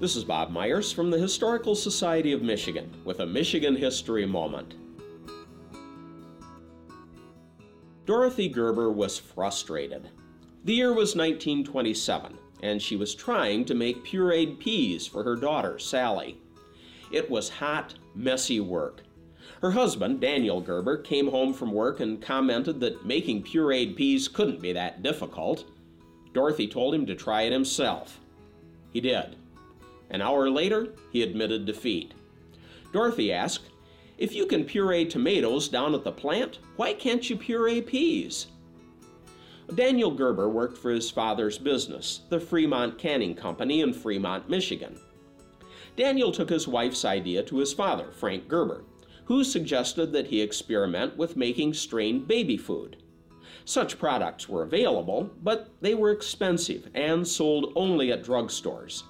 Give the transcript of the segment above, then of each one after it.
This is Bob Myers from the Historical Society of Michigan with a Michigan History Moment. Dorothy Gerber was frustrated. The year was 1927, and she was trying to make pureed peas for her daughter, Sally. It was hot, messy work. Her husband, Daniel Gerber, came home from work and commented that making pureed peas couldn't be that difficult. Dorothy told him to try it himself. He did. An hour later, he admitted defeat. Dorothy asked, "If you can puree tomatoes down at the plant, why can't you puree peas?" Daniel Gerber worked for his father's business, the Fremont Canning Company in Fremont, Michigan. Daniel took his wife's idea to his father, Frank Gerber, who suggested that he experiment with making strained baby food. Such products were available, but they were expensive and sold only at drugstores.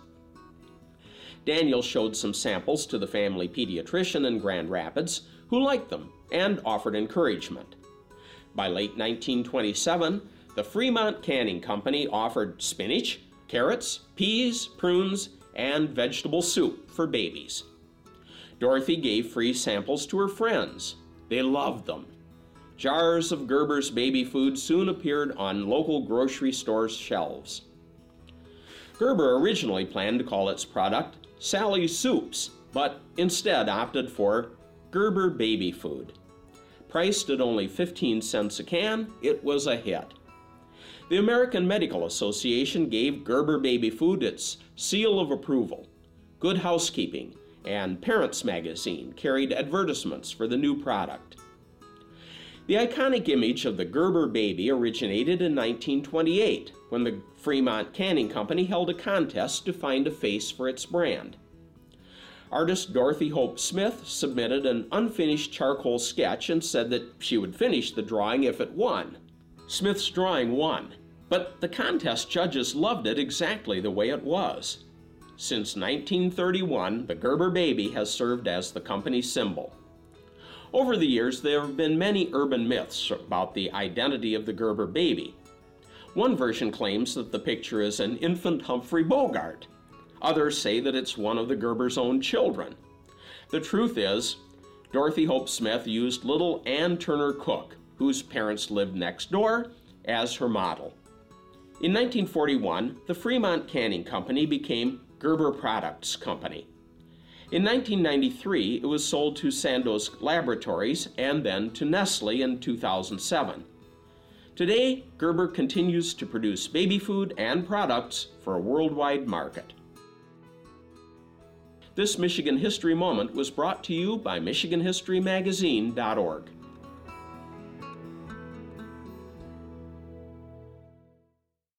Daniel showed some samples to the family pediatrician in Grand Rapids, who liked them and offered encouragement. By late 1927, the Fremont Canning Company offered spinach, carrots, peas, prunes, and vegetable soup for babies. Dorothy gave free samples to her friends. They loved them. Jars of Gerber's baby food soon appeared on local grocery stores' shelves. Gerber originally planned to call its product Sally's Soups, but instead opted for Gerber Baby Food. Priced at only 15 cents a can, it was a hit. The American Medical Association gave Gerber Baby Food its seal of approval. Good Housekeeping and Parents Magazine carried advertisements for the new product. The iconic image of the Gerber baby originated in 1928, when the Fremont Canning Company held a contest to find a face for its brand. Artist Dorothy Hope Smith submitted an unfinished charcoal sketch and said that she would finish the drawing if it won. Smith's drawing won, but the contest judges loved it exactly the way it was. Since 1931, the Gerber baby has served as the company's symbol. Over the years, there have been many urban myths about the identity of the Gerber baby. One version claims that the picture is an infant Humphrey Bogart. Others say that it's one of the Gerber's own children. The truth is, Dorothy Hope Smith used little Ann Turner Cook, whose parents lived next door, as her model. In 1941, the Fremont Canning Company became Gerber Products Company. In 1993, it was sold to Sandoz Laboratories and then to Nestle in 2007. Today, Gerber continues to produce baby food and products for a worldwide market. This Michigan History Moment was brought to you by MichiganHistoryMagazine.org.